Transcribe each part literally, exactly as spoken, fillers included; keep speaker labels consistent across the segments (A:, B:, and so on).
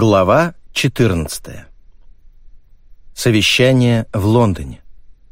A: Глава четырнадцатая. Совещание в Лондоне.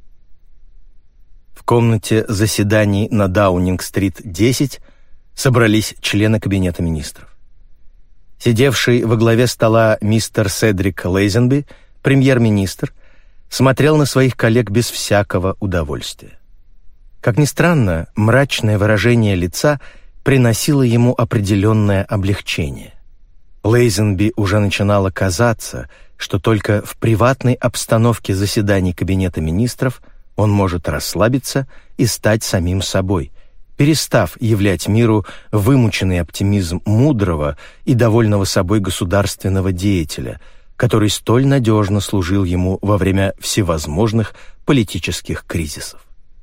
A: В комнате заседаний на Даунинг-стрит десять собрались члены Кабинета министров. Сидевший во главе стола мистер Седрик Лейзенби, премьер-министр, смотрел на своих коллег без всякого удовольствия. Как ни странно, мрачное выражение лица приносило ему определенное облегчение. Лейзенби уже начинало казаться, что только в приватной обстановке заседаний Кабинета министров он может расслабиться и стать самим собой, перестав являть миру вымученный оптимизм мудрого и довольного собой государственного деятеля, который столь надежно служил ему во время всевозможных политических кризисов.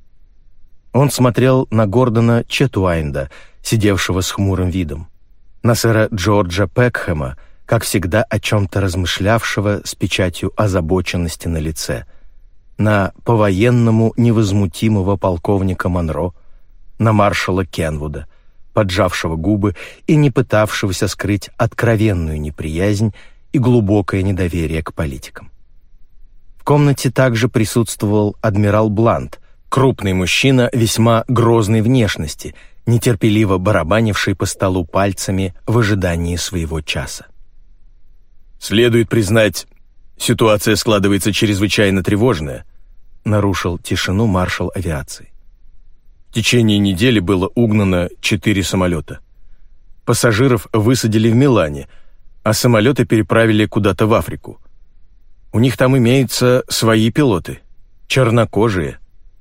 A: Он смотрел на Гордона Четуайнда, сидевшего с хмурым видом, на сэра Джорджа Пекхэма, как всегда о чем-то размышлявшего с печатью озабоченности на лице, на по-военному невозмутимого полковника Монро, на маршала Кенвуда, поджавшего губы и не пытавшегося скрыть откровенную неприязнь и глубокое недоверие к политикам. В комнате также присутствовал адмирал Блант, крупный мужчина весьма грозной внешности, нетерпеливо барабанивший по столу пальцами в ожидании своего часа.
B: «Следует признать, ситуация складывается чрезвычайно тревожная», нарушил тишину маршал авиации. В течение недели было угнано четыре самолета. Пассажиров высадили в Милане, а самолеты переправили куда-то в Африку. У них там имеются свои пилоты, чернокожие.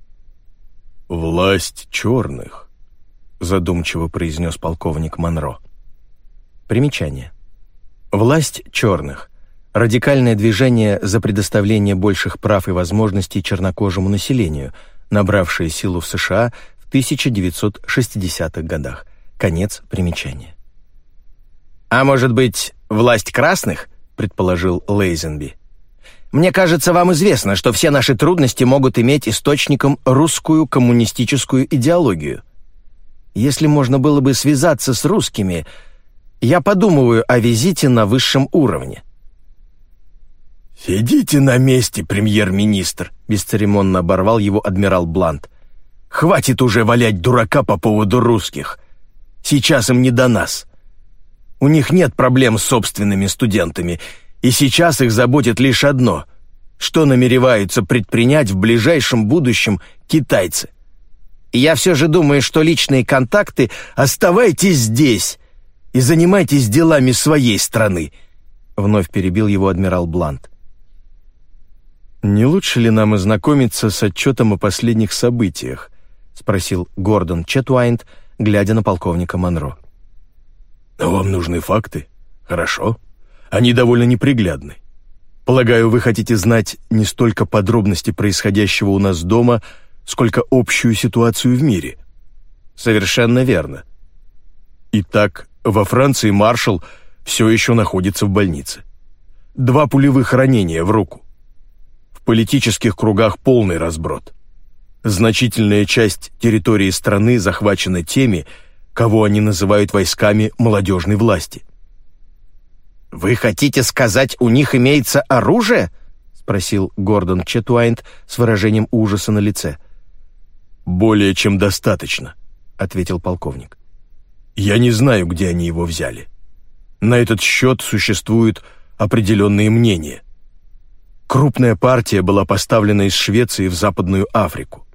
B: «Власть черных», — задумчиво произнес полковник Монро.
A: Примечание. Власть черных — радикальное движение за предоставление больших прав и возможностей чернокожему населению, набравшее силу в США в тысяча девятьсот шестидесятых годах. Конец примечания.
C: «А может быть, власть красных?» — предположил Лейзенби. «Мне кажется, вам известно, что все наши трудности могут иметь источником русскую коммунистическую идеологию. Если можно было бы связаться с русскими, я подумываю о визите на высшем уровне».
B: «Сидите на месте, премьер-министр», — бесцеремонно оборвал его адмирал Блант. «Хватит уже валять дурака по поводу русских. Сейчас им не до нас. У них нет проблем с собственными студентами, и сейчас их заботит лишь одно — что намереваются предпринять в ближайшем будущем китайцы.
C: Я все же думаю, что личные контакты...
B: Оставайтесь здесь и занимайтесь делами своей страны», — вновь перебил его адмирал Блант.
A: «Не лучше ли нам ознакомиться с отчетом о последних событиях?» — спросил Гордон Четуайнд, глядя на полковника Монро.
B: «Вам нужны факты? Хорошо. Они довольно неприглядны. Полагаю, вы хотите знать не столько подробности происходящего у нас дома, сколько общую ситуацию в мире».
A: «Совершенно верно».
B: «Итак, во Франции маршал все еще находится в больнице. Два пулевых ранения в руку. В политических кругах полный разброд. Значительная часть территории страны захвачена теми, кого они называют войсками молодежной власти».
C: «Вы хотите сказать, у них имеется оружие?» — спросил Гордон Четуайнд с выражением ужаса на лице.
B: «Более чем достаточно», — ответил полковник. «Я не знаю, где они его взяли. На этот счет существуют определенные мнения. Крупная партия была поставлена из Швеции в Западную Африку».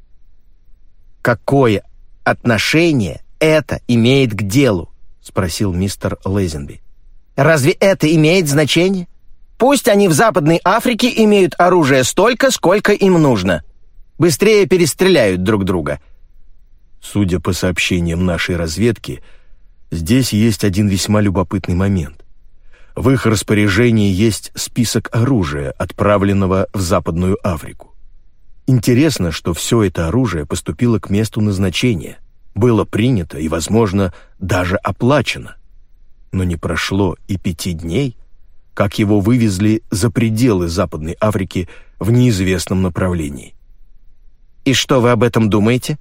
C: «Какое отношение это имеет к делу?» — спросил мистер Лейзенби. «Разве это имеет значение? Пусть они в Западной Африке имеют оружие столько, сколько им нужно. Быстрее перестреляют друг друга».
B: «Судя по сообщениям нашей разведки, здесь есть один весьма любопытный момент. В их распоряжении есть список оружия, отправленного в Западную Африку. Интересно, что все это оружие поступило к месту назначения, было принято и, возможно, даже оплачено. Но не прошло и пяти дней, как его вывезли за пределы Западной Африки в неизвестном направлении».
C: «И что вы об этом думаете?»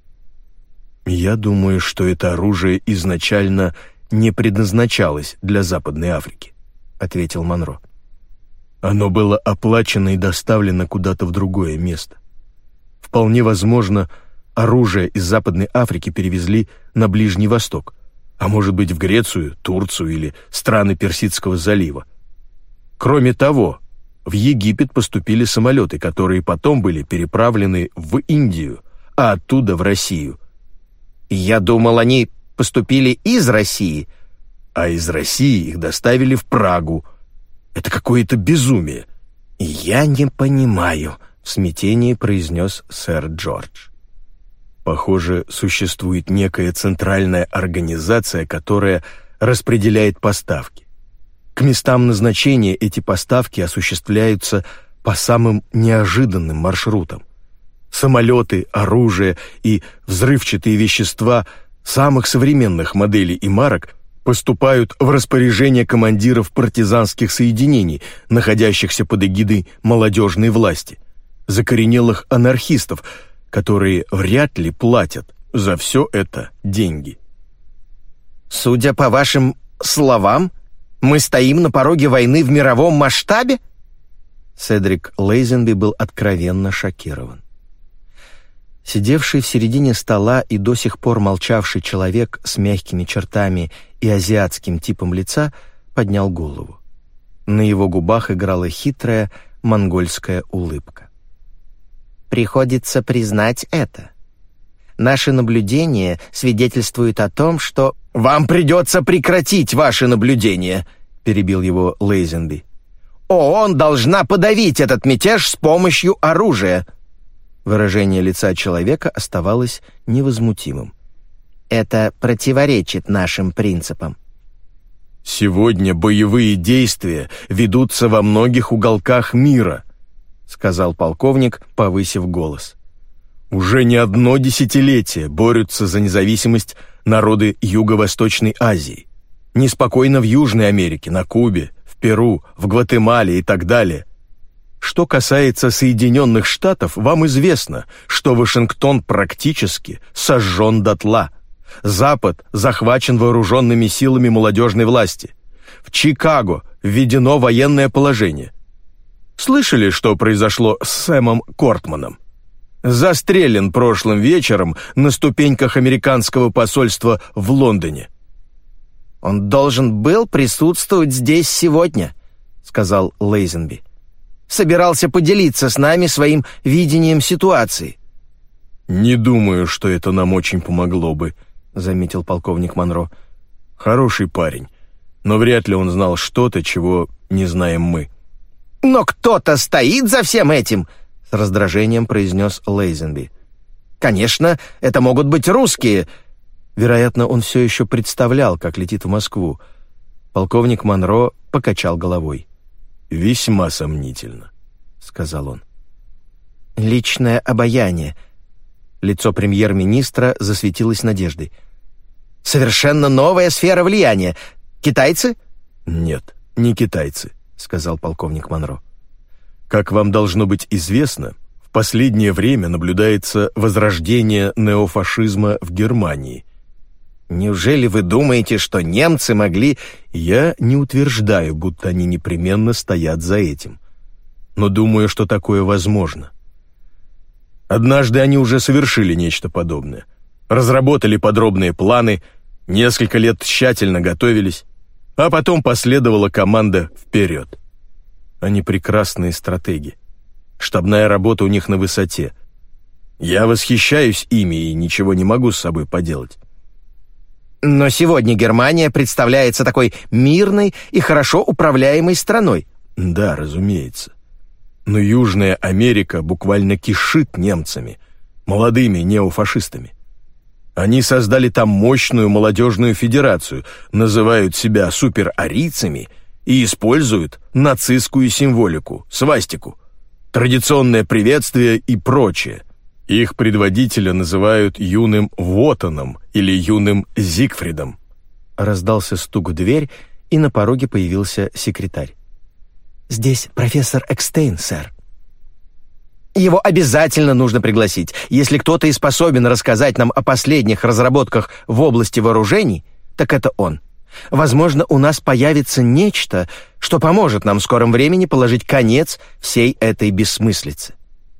B: «Я думаю, что это оружие изначально не предназначалось для Западной Африки»,
A: ответил Монро.
B: Оно было оплачено и доставлено куда-то в другое место. Вполне возможно, оружие из Западной Африки перевезли на Ближний Восток, а может быть в Грецию, Турцию или страны Персидского залива. Кроме того, в Египет поступили самолеты, которые потом были переправлены в Индию, а оттуда в Россию.
C: Я думал, они поступили из России.
B: А из России их доставили в Прагу. Это какое-то безумие.
A: «Я не понимаю», — в смятении произнес сэр Джордж.
B: Похоже, существует некая центральная организация, которая распределяет поставки. К местам назначения эти поставки осуществляются по самым неожиданным маршрутам. Самолеты, оружие и взрывчатые вещества самых современных моделей и марок поступают в распоряжение командиров партизанских соединений, находящихся под эгидой молодежной власти, закоренелых анархистов, которые вряд ли платят за все это деньги.
C: Судя по вашим словам, мы стоим на пороге войны в мировом масштабе?
A: Седрик Лейзенби был откровенно шокирован. Сидевший в середине стола и до сих пор молчавший человек с мягкими чертами и азиатским типом лица поднял голову. На его губах играла хитрая монгольская улыбка.
C: Приходится признать это. Наши наблюдения свидетельствуют о том, что... «Вам придется прекратить ваши наблюдения», — перебил его Лейзенби. «ООН должна подавить этот мятеж с помощью оружия».
A: Выражение лица человека оставалось невозмутимым.
C: «Это противоречит нашим принципам».
B: «Сегодня боевые действия ведутся во многих уголках мира», — сказал полковник, повысив голос. «Уже не одно десятилетие борются за независимость народы Юго-Восточной Азии. Неспокойно в Южной Америке, на Кубе, в Перу, в Гватемале и так далее. Что касается Соединенных Штатов, вам известно, что Вашингтон практически сожжен дотла. Запад захвачен вооруженными силами молодежной власти. В Чикаго введено военное положение. Слышали, что произошло с Сэмом Кортманом? Застрелен прошлым вечером на ступеньках американского посольства в Лондоне».
C: «Он должен был присутствовать здесь сегодня», — сказал Лейзенби. «Собирался поделиться с нами своим видением ситуации».
B: «Не думаю, что это нам очень помогло бы», — заметил полковник Монро. «Хороший парень, но вряд ли он знал что-то, чего не знаем мы».
C: «Но кто-то стоит за всем этим», — с раздражением произнес Лейзенби. «Конечно, это могут быть русские».
A: Вероятно, он все еще представлял, как летит в Москву. Полковник Монро покачал головой.
B: «Весьма сомнительно», — сказал он.
C: «Личное обаяние».
A: Лицо премьер-министра засветилось надеждой.
C: «Совершенно новая сфера влияния. Китайцы?»
B: «Нет, не китайцы», — сказал полковник Монро. «Как вам должно быть известно, в последнее время наблюдается возрождение неофашизма в Германии».
C: «Неужели вы думаете, что немцы могли...»
B: «Я не утверждаю, будто они непременно стоят за этим, но думаю, что такое возможно. Однажды они уже совершили нечто подобное. Разработали подробные планы, несколько лет тщательно готовились, а потом последовала команда «Вперед». Они прекрасные стратеги. Штабная работа у них на высоте. Я восхищаюсь ими и ничего не могу с собой поделать».
C: «Но сегодня Германия представляется такой мирной и хорошо управляемой страной».
B: «Да, разумеется. Но Южная Америка буквально кишит немцами, молодыми неофашистами. Они создали там мощную молодежную федерацию, называют себя суперарийцами и используют нацистскую символику, свастику, традиционное приветствие и прочее. Их предводителя называют юным Вотаном или юным Зигфридом».
A: Раздался стук в дверь, и на пороге появился секретарь.
C: «Здесь профессор Экстейн, сэр». «Его обязательно нужно пригласить. Если кто-то и способен рассказать нам о последних разработках в области вооружений, так это он.
A: Возможно, у нас появится нечто, что поможет нам в скором времени положить конец всей этой бессмыслице.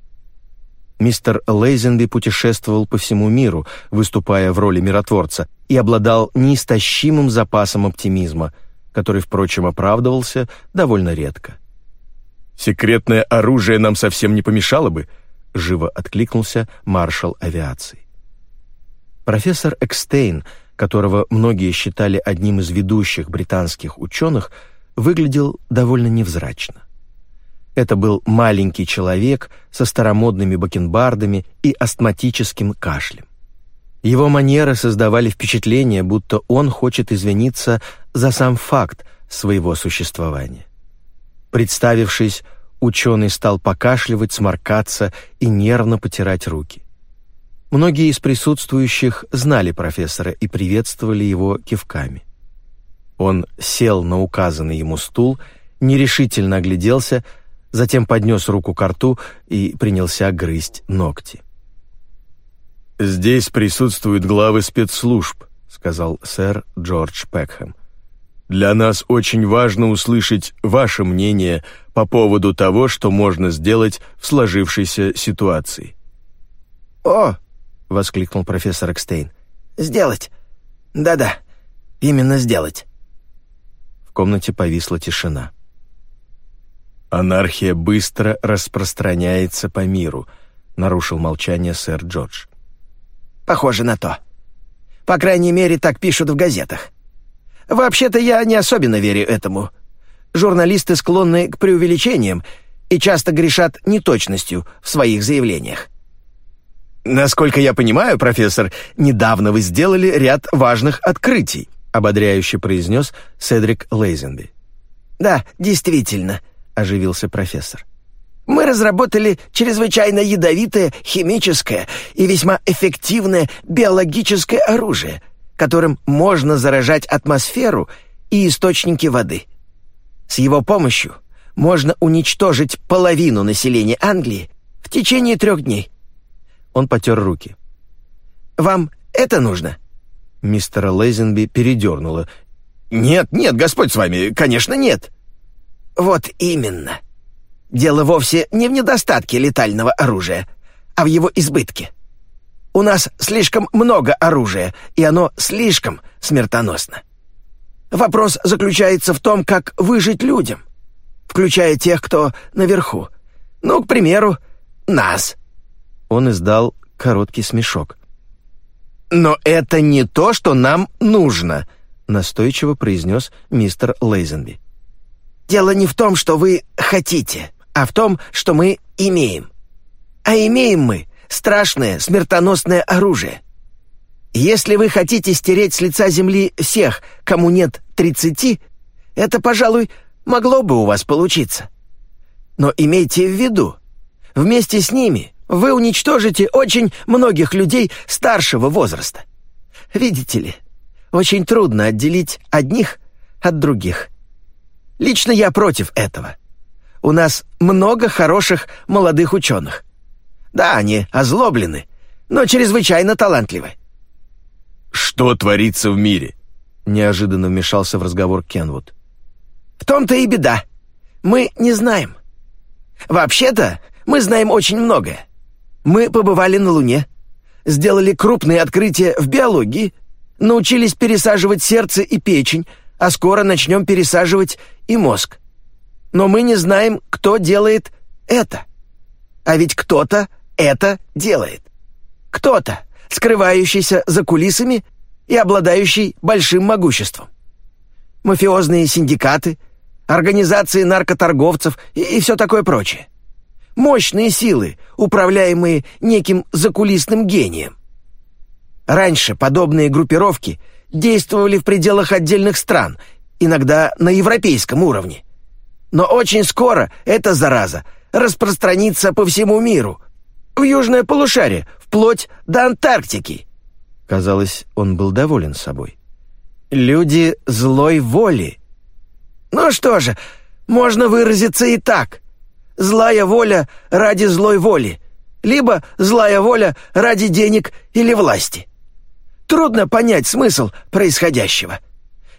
A: Мистер Лейзенби путешествовал по всему миру, выступая в роли миротворца, и обладал неистощимым запасом оптимизма, который, впрочем, оправдывался довольно редко.
B: «Секретное оружие нам совсем не помешало бы», — живо
A: откликнулся маршал авиации. Профессор Экстейн, которого многие считали одним из ведущих британских ученых, выглядел довольно невзрачно. Это был маленький человек со старомодными бакенбардами и астматическим кашлем. Его манеры создавали впечатление, будто он хочет извиниться за сам факт своего существования. Представившись, ученый стал покашливать, сморкаться и нервно потирать руки. Многие из присутствующих знали профессора и приветствовали его кивками. Он сел на указанный ему стул, нерешительно огляделся, затем поднес руку ко рту и принялся грызть ногти.
B: «Здесь присутствуют главы спецслужб», — сказал сэр Джордж Пекхэм. «Для нас очень важно услышать ваше мнение по поводу того, что можно сделать в сложившейся ситуации».
C: «О!» — воскликнул профессор Экстейн. «Сделать! Да-да, именно сделать!»
A: В комнате повисла тишина.
B: «Анархия быстро распространяется по миру», — нарушил молчание сэр Джордж.
C: «Похоже на то. По крайней мере, так пишут в газетах. Вообще-то я не особенно верю этому. Журналисты склонны к преувеличениям и часто грешат неточностью в своих заявлениях».
A: «Насколько я понимаю, профессор, недавно вы сделали ряд важных открытий», — ободряюще произнес Седрик Лейзенби.
C: «Да, действительно», — оживился профессор. «Мы разработали чрезвычайно ядовитое химическое и весьма эффективное биологическое оружие, которым можно заражать атмосферу и источники воды. С его помощью можно уничтожить половину населения Англии в течение трех дней».
A: Он потер руки.
C: «Вам это нужно?»
A: Мистера Лейзенби передернуло.
C: «Нет, нет, Господь с вами, конечно, нет». «Вот именно. Дело вовсе не в недостатке летального оружия, а в его избытке. У нас слишком много оружия, и оно слишком смертоносно. Вопрос заключается в том, как выжить людям, включая тех, кто наверху. Ну, к примеру, нас».
A: Он издал короткий смешок.
C: «Но это не то, что нам нужно»,
A: — настойчиво произнес мистер Лейзенби.
C: «Дело не в том, что вы хотите, а в том, что мы имеем. А имеем мы страшное смертоносное оружие. Если вы хотите стереть с лица земли всех, кому нет тридцати, это, пожалуй, могло бы у вас получиться. Но имейте в виду, вместе с ними вы уничтожите очень многих людей старшего возраста. Видите ли, очень трудно отделить одних от других. Лично я против этого. У нас много хороших молодых ученых. Да, они озлоблены, но чрезвычайно талантливы».
B: «Что творится в мире?»
A: — неожиданно вмешался в разговор Кенвуд.
C: «В том-то и беда. Мы не знаем. Вообще-то мы знаем очень многое. Мы побывали на Луне, сделали крупные открытия в биологии, научились пересаживать сердце и печень, а скоро начнем пересаживать и мозг. Но мы не знаем, кто делает это. А ведь кто-то это делает. Кто-то, скрывающийся за кулисами и обладающий большим могуществом. Мафиозные синдикаты, организации наркоторговцев и, и все такое прочее. Мощные силы, управляемые неким закулисным гением. Раньше подобные группировки действовали в пределах отдельных стран, иногда на европейском уровне. Но очень скоро эта зараза распространится по всему миру, в южное полушарие, вплоть до Антарктики».
A: Казалось, он был доволен собой. «Люди злой воли».
C: «Ну что же, можно выразиться и так. Злая воля ради злой воли, либо злая воля ради денег или власти. Трудно понять смысл происходящего.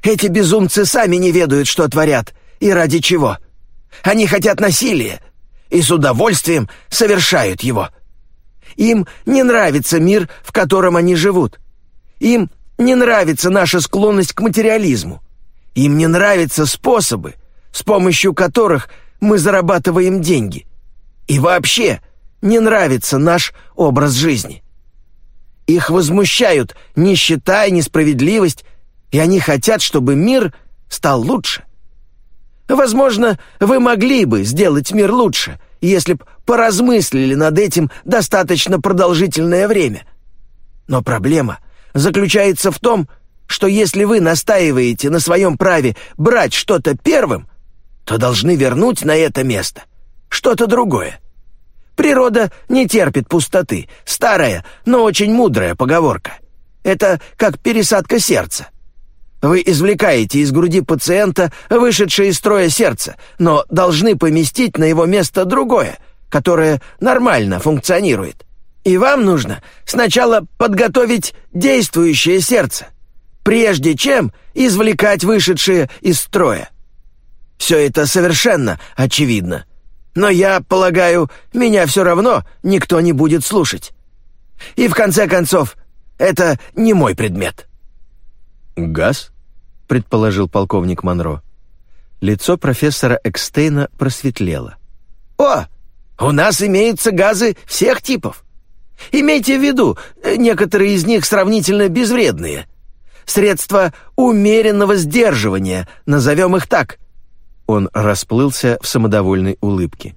C: Эти безумцы сами не ведают, что творят и ради чего. Они хотят насилия и с удовольствием совершают его. Им не нравится мир, в котором они живут. Им не нравится наша склонность к материализму. Им не нравятся способы, с помощью которых мы зарабатываем деньги. И вообще не нравится наш образ жизни. Их возмущают нищета и несправедливость, и они хотят, чтобы мир стал лучше. Возможно, вы могли бы сделать мир лучше, если б поразмыслили над этим достаточно продолжительное время. Но проблема заключается в том, что если вы настаиваете на своем праве брать что-то первым, то должны вернуть на это место что-то другое. Природа не терпит пустоты. Старая, но очень мудрая поговорка. Это как пересадка сердца. Вы извлекаете из груди пациента вышедшее из строя сердце, но должны поместить на его место другое, которое нормально функционирует. И вам нужно сначала подготовить действующее сердце, прежде чем извлекать вышедшее из строя. Все это совершенно очевидно. Но я полагаю, меня все равно никто не будет слушать. И в конце концов, это не мой предмет.
A: «Газ?» — предположил полковник Монро. Лицо профессора Экстейна просветлело.
C: «О, у нас имеются газы всех типов. Имейте в виду, некоторые из них сравнительно безвредные. Средства умеренного сдерживания, назовем их так».
A: Он расплылся в самодовольной улыбке.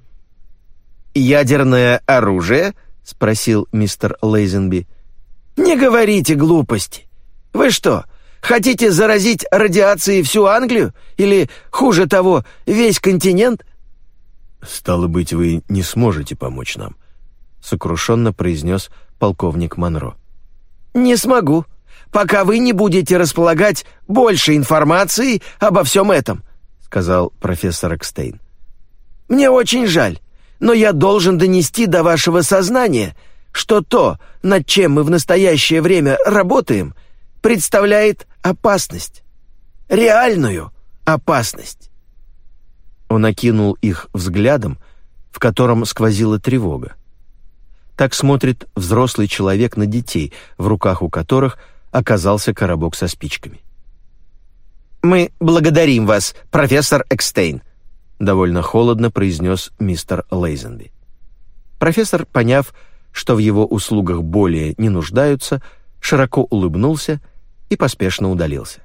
C: «Ядерное оружие?» — спросил мистер Лейзенби. «Не говорите глупости. Вы что, хотите заразить радиацией всю Англию? Или, хуже того, весь континент?»
B: «Стало быть, вы не сможете помочь нам», — сокрушенно произнес полковник Монро.
C: «Не смогу, пока вы не будете располагать больше информации обо всем этом», — сказал профессор Экстейн. «Мне очень жаль, но я должен донести до вашего сознания, что то, над чем мы в настоящее время работаем, представляет опасность. Реальную опасность».
A: Он окинул их взглядом, в котором сквозила тревога. Так смотрит взрослый человек на детей, в руках у которых оказался коробок со спичками.
C: «Мы благодарим вас, профессор Экстейн»,
A: — довольно холодно произнес мистер Лейзенби. Профессор, поняв, что в его услугах более не нуждаются, широко улыбнулся и поспешно удалился.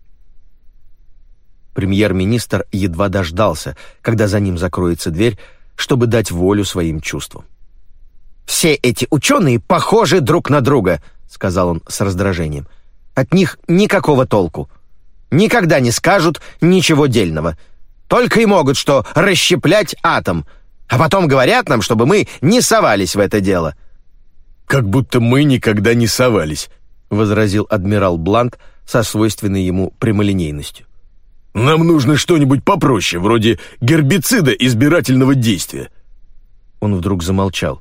A: Премьер-министр едва дождался, когда за ним закроется дверь, чтобы дать волю своим чувствам.
C: «Все эти ученые похожи друг на друга», — сказал он с раздражением. «От них никакого толку. Никогда не скажут ничего дельного. Только и могут что расщеплять атом, а потом говорят нам, чтобы мы не совались в это дело».
B: «Как будто мы никогда не совались»,
A: — возразил адмирал Блант со свойственной ему прямолинейностью.
B: «Нам нужно что-нибудь попроще, вроде гербицида избирательного действия».
A: Он вдруг замолчал.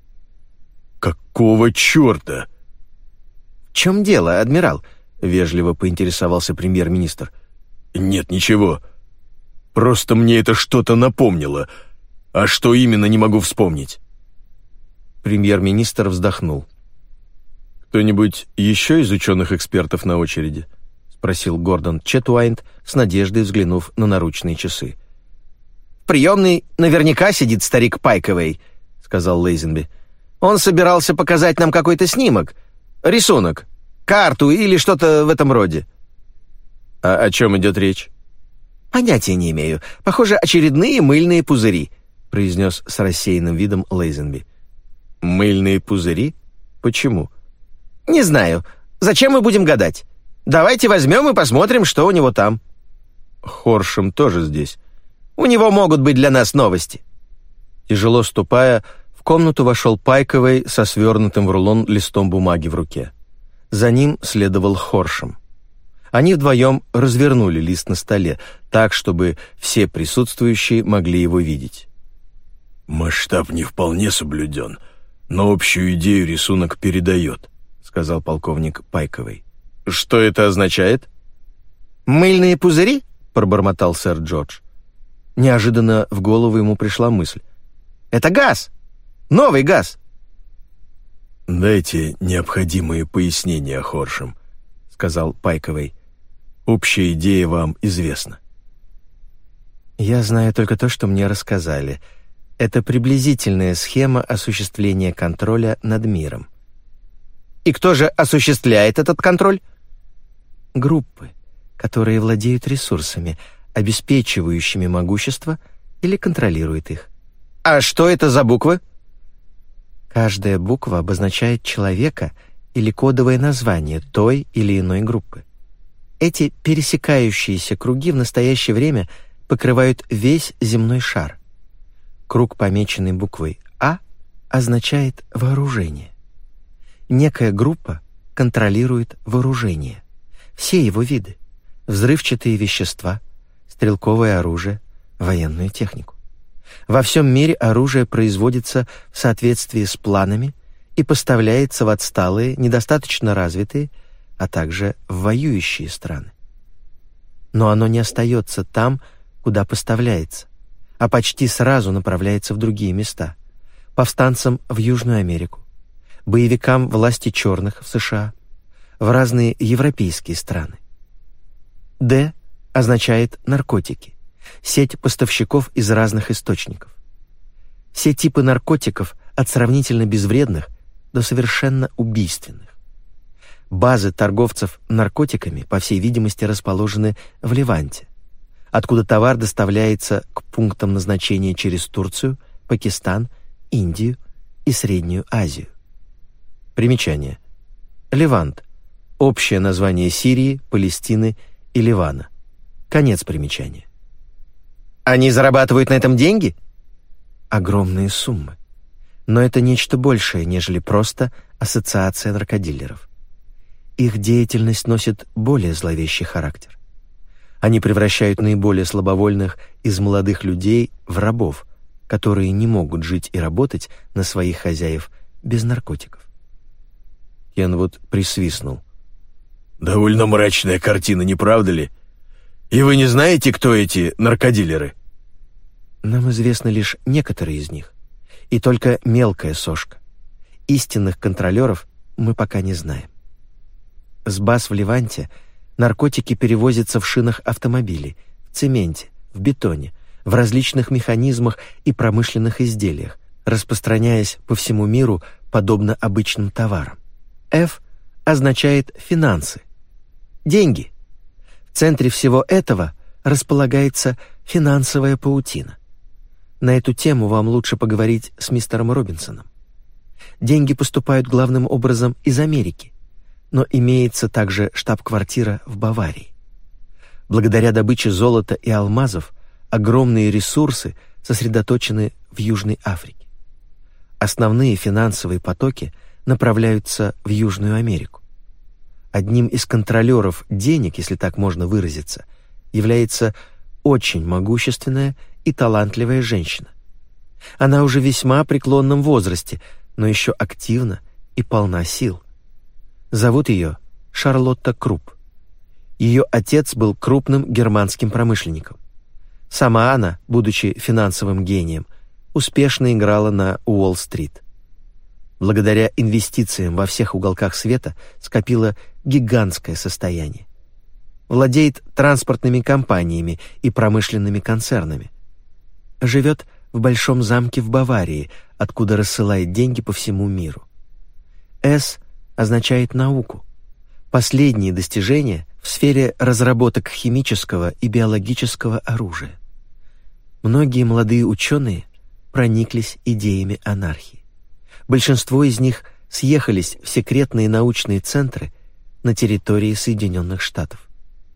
B: «Какого черта?»
C: «В чем дело, адмирал?» — вежливо поинтересовался премьер-министр.
B: «Нет, ничего. Просто мне это что-то напомнило. А что именно, не могу вспомнить».
A: Премьер-министр вздохнул. «Кто-нибудь еще из ученых-экспертов на очереди?» — спросил Гордон Четуайнт, с надеждой взглянув на наручные часы.
C: «В приемной наверняка сидит старик Пайковей», — сказал Лейзенби. «Он собирался показать нам какой-то снимок, рисунок, карту или что-то в этом роде».
A: «А о чем идет речь?»
C: «Понятия не имею. Похоже, очередные мыльные пузыри», — произнес с рассеянным видом Лейзенби.
A: «Мыльные пузыри? Почему?»
C: «Не знаю. Зачем мы будем гадать? Давайте возьмем и посмотрим, что у него там».
A: «Хоршем тоже здесь».
C: «У него могут быть для нас новости».
A: Тяжело ступая, в комнату вошел Пайковый со свернутым в рулон листом бумаги в руке. За ним следовал Хоршем. Они вдвоем развернули лист на столе, так, чтобы все присутствующие могли его видеть.
B: «Масштаб не вполне соблюден, но общую идею рисунок передает», — сказал полковник Пайковый.
A: «Что это означает?»
C: «Мыльные пузыри?» — пробормотал сэр Джордж. Неожиданно в голову ему пришла мысль. «Это газ! Новый газ!»
B: «Дайте необходимые пояснения, Хоршем», — сказал Пайковый. «Общая идея вам известна».
A: «Я знаю только то, что мне рассказали. Это приблизительная схема осуществления контроля над миром».
C: «И кто же осуществляет этот контроль?»
A: «Группы, которые владеют ресурсами, обеспечивающими могущество или контролируют их».
C: «А что это за буквы?»
A: Каждая буква обозначает человека или кодовое название той или иной группы. Эти пересекающиеся круги в настоящее время покрывают весь земной шар. Круг, помеченный буквой «А», означает вооружение. Некая группа контролирует вооружение, все его виды: взрывчатые вещества, стрелковое оружие, военную технику. Во всем мире оружие производится в соответствии с планами и поставляется в отсталые, недостаточно развитые, а также в воюющие страны. Но оно не остается там, куда поставляется, а почти сразу направляется в другие места: повстанцам в Южную Америку, боевикам власти черных в США, в разные европейские страны. «Д» означает наркотики, сеть поставщиков из разных источников. Все типы наркотиков, от сравнительно безвредных до совершенно убийственных. Базы торговцев наркотиками, по всей видимости, расположены в Леванте, откуда товар доставляется к пунктам назначения через Турцию, Пакистан, Индию и Среднюю Азию. Примечание. Левант – общее название Сирии, Палестины и Ливана. Конец примечания.
C: «Они зарабатывают на этом деньги?»
A: Огромные суммы. Но это нечто большее, нежели просто ассоциация наркодилеров. Их деятельность носит более зловещий характер. Они превращают наиболее слабовольных из молодых людей в рабов, которые не могут жить и работать на своих хозяев без наркотиков.
B: Кенвуд присвистнул. «Довольно мрачная картина, не правда ли? И вы не знаете, кто эти наркодилеры?»
A: «Нам известны лишь некоторые из них, и только мелкая сошка. Истинных контролеров мы пока не знаем. С баз в Леванте наркотики перевозятся в шинах автомобилей, в цементе, в бетоне, в различных механизмах и промышленных изделиях, распространяясь по всему миру подобно обычным товарам. F означает «финансы», «деньги». В центре всего этого располагается финансовая паутина. На эту тему вам лучше поговорить с мистером Робинсоном. Деньги поступают главным образом из Америки, но имеется также штаб-квартира в Баварии. Благодаря добыче золота и алмазов огромные ресурсы сосредоточены в Южной Африке. Основные финансовые потоки направляются в Южную Америку. Одним из контролеров денег, если так можно выразиться, является очень могущественная и талантливая женщина. Она уже в весьма преклонном возрасте, но еще активна и полна сил. Зовут ее Шарлотта Крупп. Ее отец был крупным германским промышленником. Сама она, будучи финансовым гением, успешно играла на Уолл-стрит. Благодаря инвестициям во всех уголках света скопила гигантское состояние. Владеет транспортными компаниями и промышленными концернами. Живет в большом замке в Баварии, откуда рассылает деньги по всему миру. «С» означает науку. Последние достижения в сфере разработок химического и биологического оружия. Многие молодые ученые прониклись идеями анархии. Большинство из них съехались в секретные научные центры на территории Соединенных Штатов.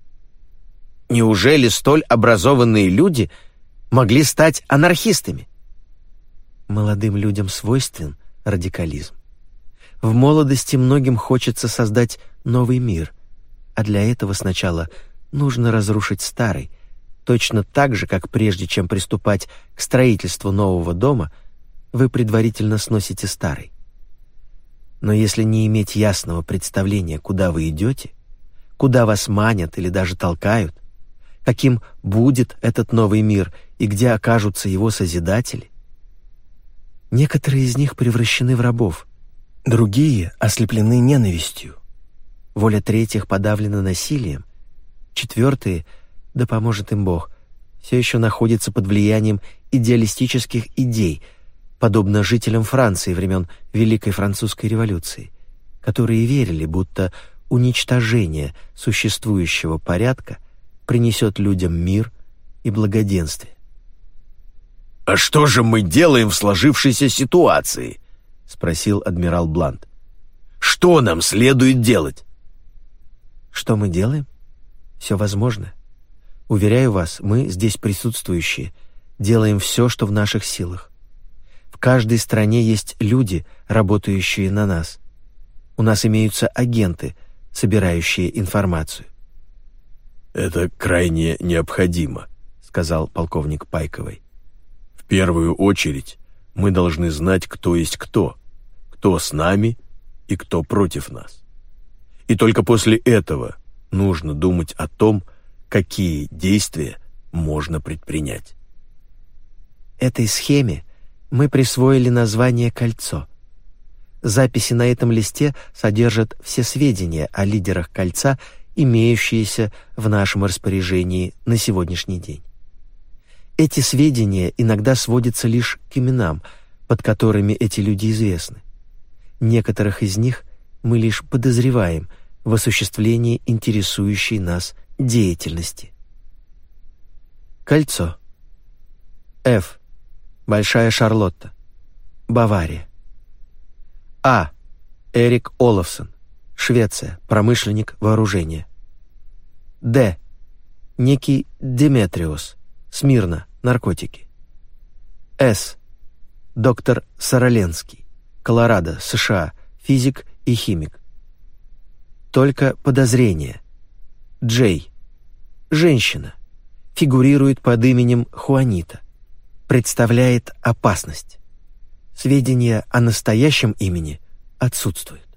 C: Неужели столь образованные люди могли стать анархистами?
A: Молодым людям свойствен радикализм. В молодости многим хочется создать новый мир, а для этого сначала нужно разрушить старый, точно так же, как прежде чем приступать к строительству нового дома, вы предварительно сносите старый. Но если не иметь ясного представления, куда вы идете, куда вас манят или даже толкают, каким будет этот новый мир и где окажутся его созидатели. Некоторые из них превращены в рабов, другие ослеплены ненавистью, воля третьих подавлена насилием, четвертые, да поможет им Бог, все еще находятся под влиянием идеалистических идей, подобно жителям Франции времен Великой Французской революции, которые верили, будто уничтожение существующего порядка принесет людям мир и благоденствие.
B: «А что же мы делаем в сложившейся ситуации?» — спросил адмирал Блант. «Что нам следует делать?»
A: Что мы делаем? Все возможно. Уверяю вас, мы, здесь присутствующие, делаем все, что в наших силах. В каждой стране есть люди, работающие на нас. У нас имеются агенты, собирающие информацию.
B: «Это крайне необходимо», — сказал полковник Пайковый. «В первую очередь мы должны знать, кто есть кто, кто с нами и кто против нас. И только после этого нужно думать о том, какие действия можно предпринять».
A: Этой схеме мы присвоили название «Кольцо». Записи на этом листе содержат все сведения о лидерах «Кольца», имеющиеся в нашем распоряжении на сегодняшний день. Эти сведения иногда сводятся лишь к именам, под которыми эти люди известны. Некоторых из них мы лишь подозреваем в осуществлении интересующей нас деятельности. Кольцо. Ф. Большая Шарлотта. Бавария. А. Эрик Олафсон. Швеция. Промышленник вооружения. Д. Некий Деметриус. Смирна. Наркотики. С. Доктор Сароленский. Колорадо, США. Физик и химик. Только подозрение. Джей. Женщина. Фигурирует под именем Хуанита. Представляет опасность. Сведения о настоящем имени отсутствуют.